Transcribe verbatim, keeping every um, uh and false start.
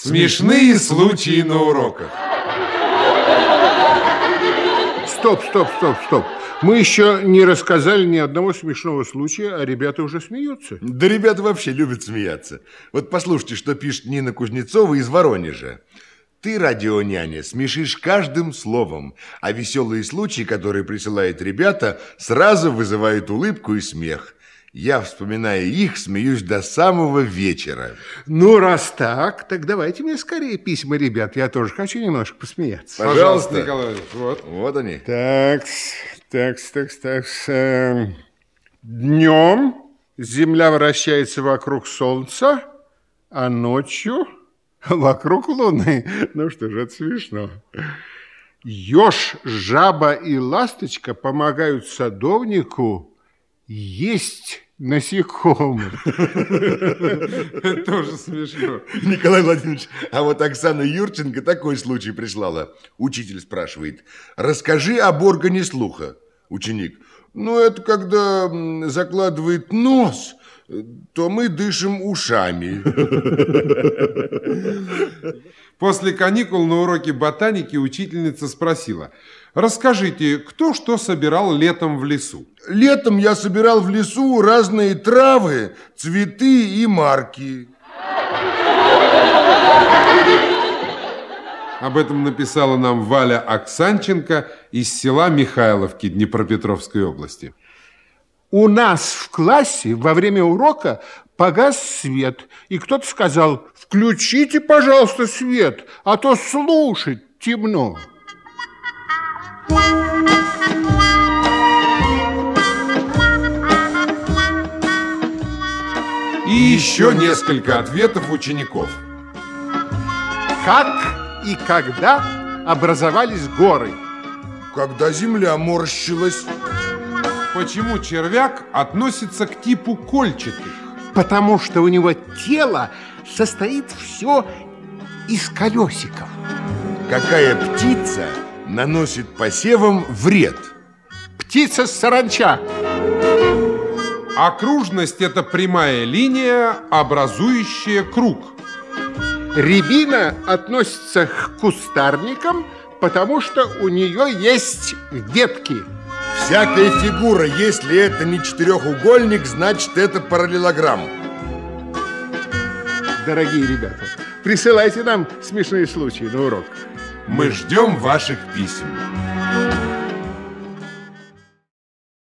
Смешные случаи на уроках. Стоп, стоп, стоп, стоп. Мы еще не рассказали ни одного смешного случая, а ребята уже смеются. Да ребята вообще любят смеяться. Вот послушайте, что пишет Нина Кузнецова из Воронежа. Ты, радионяня, смешишь каждым словом, а веселые случаи, которые присылают ребята, сразу вызывают улыбку и смех. Я, вспоминая их, смеюсь до самого вечера. Ну, раз так, так давайте мне скорее письма, ребят. Я тоже хочу немножко посмеяться. Пожалуйста, Пожалуйста Николай Ильич, вот. Вот они. Так, так, так, так. Э, днем Земля вращается вокруг Солнца, а ночью вокруг Луны. Ну что же, это смешно. Ёж, жаба и ласточка помогают садовнику есть насекомых. Это тоже смешно. Николай Владимирович, а вот Оксана Юрченко такой случай прислала. Учитель спрашивает: расскажи об органе слуха. Ученик: ну, это когда закладывает нос, то мы дышим ушами. После каникул на уроке ботаники учительница спросила: расскажите, кто что собирал летом в лесу? Летом я собирал в лесу разные травы, цветы и марки. Об этом написала нам Валя Оксанченко из села Михайловки Днепропетровской области. У нас в классе во время урока погас свет, и кто-то сказал: включите, пожалуйста, свет, а то слушать темно. И еще несколько ответов учеников. Как и когда образовались горы? Когда земля морщилась. Почему червяк относится к типу кольчатых? Потому что у него тело состоит все из колесиков. Какая птица наносит посевам вред? Птица саранча. Окружность – это прямая линия, образующая круг. Рябина относится к кустарникам, потому что у нее есть ветки. Всякая фигура, если это не четырехугольник, значит, это параллелограмм. Дорогие ребята, присылайте нам смешные случаи на урок. Мы ждем ваших писем.